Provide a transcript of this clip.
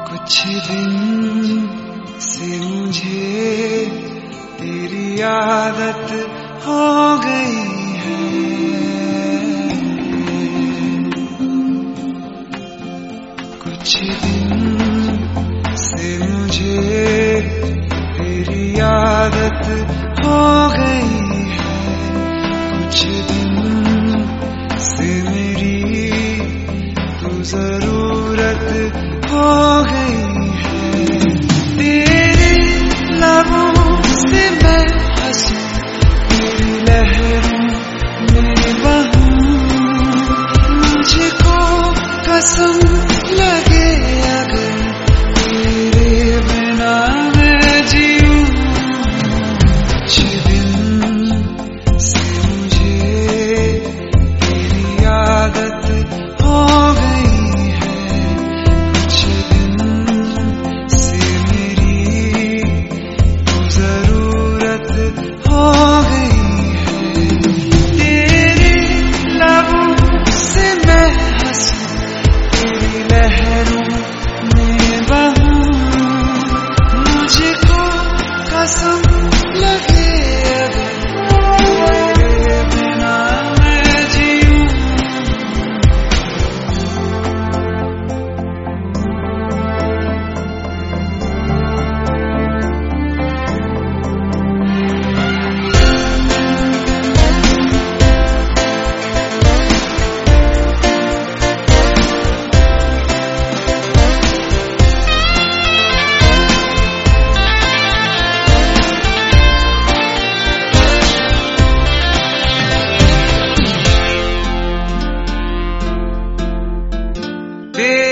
कुछ दिन से मुझे तेरी आदत हो गई है। कुछ दिन से मुझे तेरी आदत हो गई है। कुछ दिन से मेरी तू जरूरत हो गई है। तेरे लबों से मैं हंसूं, तेरी लहरों में बहूं। मुझको कसम लगे अगर तेरे बिना मैं जीऊं। कुछ दिन से मुझे तेरी आदत हो गई है। कुछ दिन से मेरी जरूरत हो गई है। तेरे लबों से मैं हंसूं, तेरी लहरों में बहूं। मुझको कसम लगे अगर तेरे बिना मैं जीऊं। तेरे